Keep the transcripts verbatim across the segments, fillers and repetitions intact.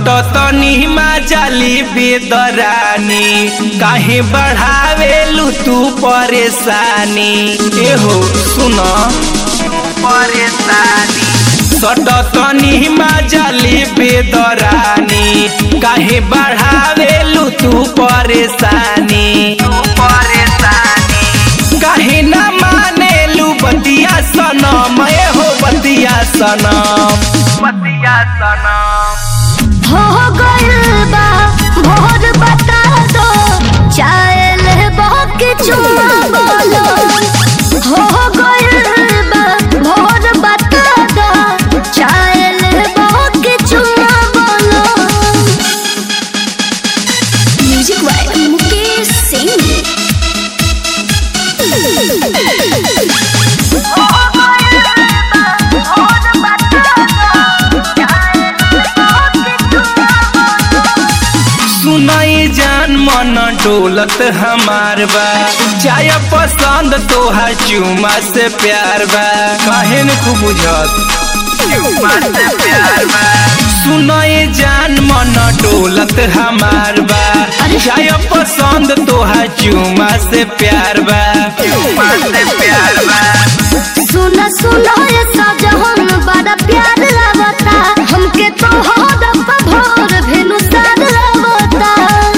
सट तनी जाली बेदरानी काहे बढ़ावेलू तू परेशानी। एहो सुन परेशानी सट तनी जाली बेदरानी काहे बढ़ावेलू तू परेशानी परेशानी काहे ना मानेलू बतिया सनम। एहो बतिया सनम बतिया सनम हो गइल बा भोर बता दो चायल बाकी चुमा बोलो। हो गइल बा भोर बता दो चायल बाकी चुमा बोलो। Music by Mukesh Singh. सुनाई जान मन डोलत हमार बा चाय पसंद तोहा चुमा से प्यार बा काहे न खूब बुझत चुमा से प्यार बा। सुनाई जान मन डोलत हमार बा चाय पसंद तोहा चुमा से प्यार बा चुमा से प्यार बा। सुना सुना ये सजहन बड़ा प्यार लगता हमके तो हो दफा भोर भेनु साद लगता।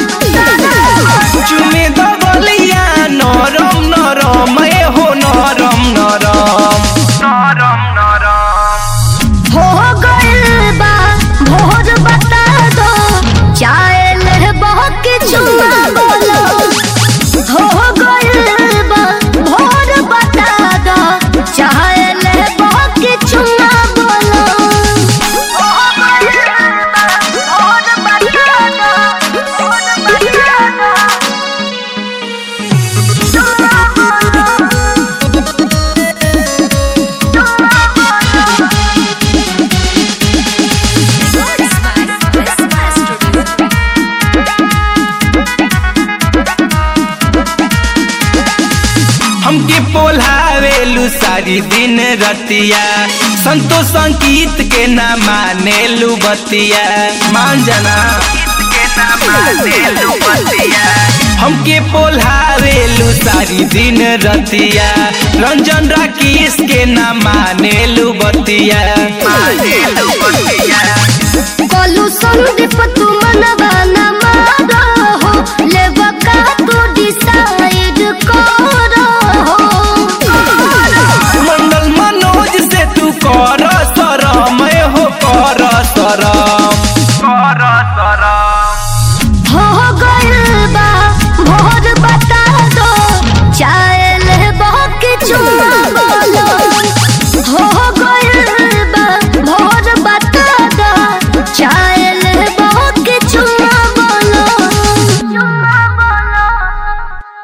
चुमे दबलिया नरम नरम हो नरम नरम नरम नरम हो गइल बा भोर बता दो चायल बाकी चुमा बोलो। हो गइल बा भोर बता दो चायल बाकी चुमा बोलो। हो गइल बा भोर बता दो भोर बता दो चुमा बोलो चुमा बोलो। हमके पोल्हावेलू सारी दिन रतिया संतोष संगीत के ना मानेलू बतिया मान जाना हमके पोल्हावेलू सारी दिन रतिया रंजन राकेश के ना मानेलू बतिया मानेलू बतिया। कोलू संदीप तू मनवा न मारो हो लेवा का तू डिसाइड करो हो। मंडल मनोज से तू कर शरम हो कर शरम कर शरम हो